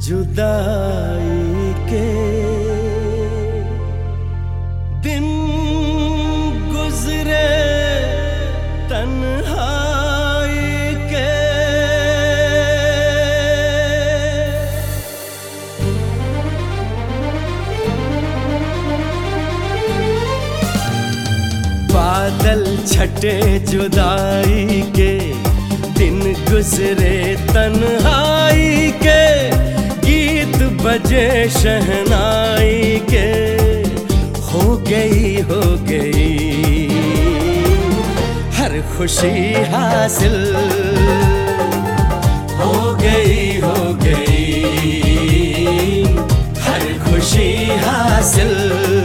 जुदाई के दिन गुजरे तन्हाई के, बादल छटे जुदाई के दिन गुजरे तन्हाई के, गीत बजे शहनाई के, हो गई हर खुशी हासिल, हो गई हर खुशी हासिल।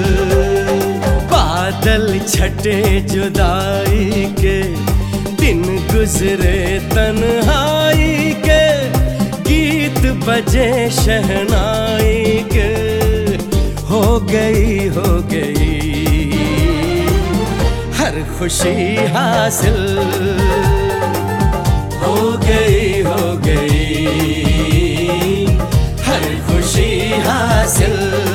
बादल छटे जुदाई के दिन गुजरे तन्हाई के, गीत बजे शहनाई के, हो गई हर खुशी हासिल, हो गई हर खुशी हासिल।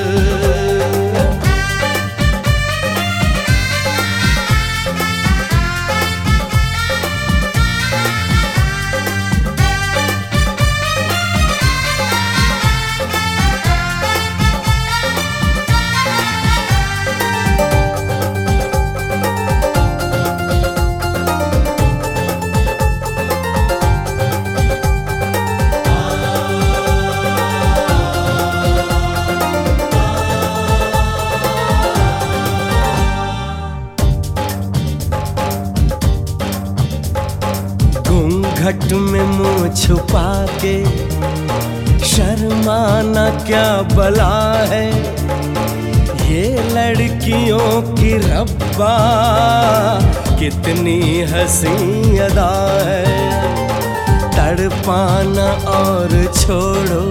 घूंघट में मुंह छुपा के शर्माना क्या बला है, ये लड़कियों की रब्बा कितनी हंसी अदा है। तड़पाना और छोड़ो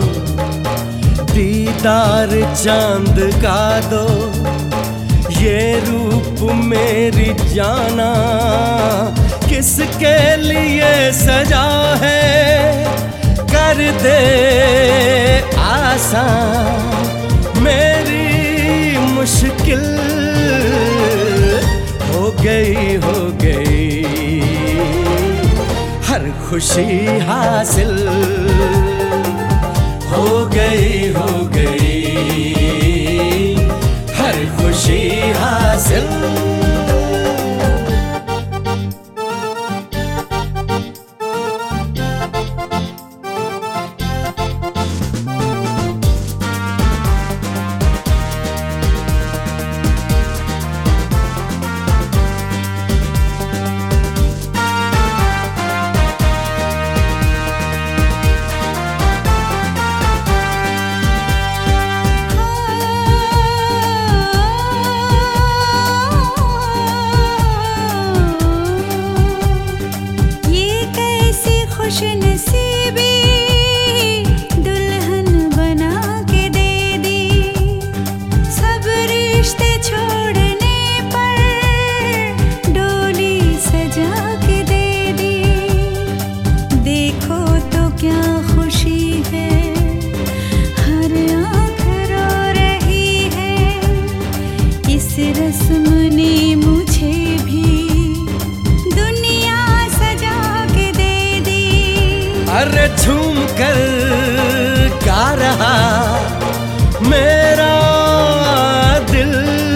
दीदार चांद का दो, ये रूप मेरी जाना किसके लिए सजा है, कर दे आसान मेरी मुश्किल, हो गई हर खुशी हासिल, हो गई हर खुशी हासिल। अरे झूम कर गा रहा मेरा दिल,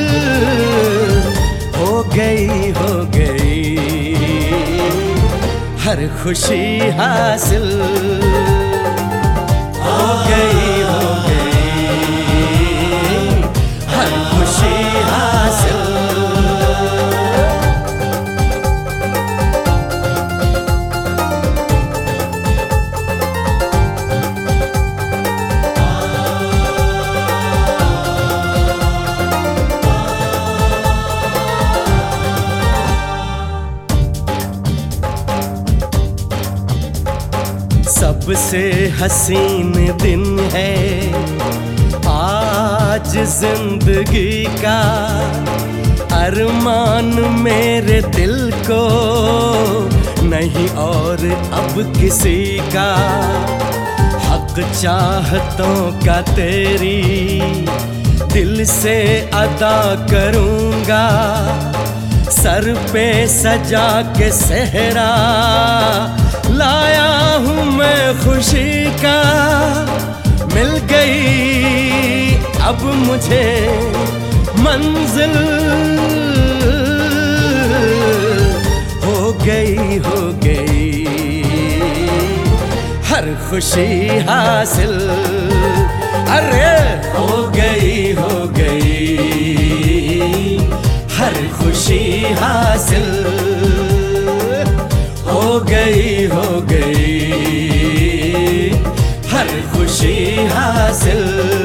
हो गई हर खुशी हासिल, हो गई हर खुशी हासिल। सबसे हसीन दिन है आज जिंदगी का, अरमान मेरे दिल को नहीं और अब किसी का। हक हक चाहतों का तेरी दिल से अदा करूंगा, सर पे सजा के सहरा लाया हूँ मैं खुशी का। मिल गई अब मुझे मंजिल, हो गई हर खुशी हासिल। अरे हो गई हर खुशी हासिल। हो गई हर खुशी हासिल।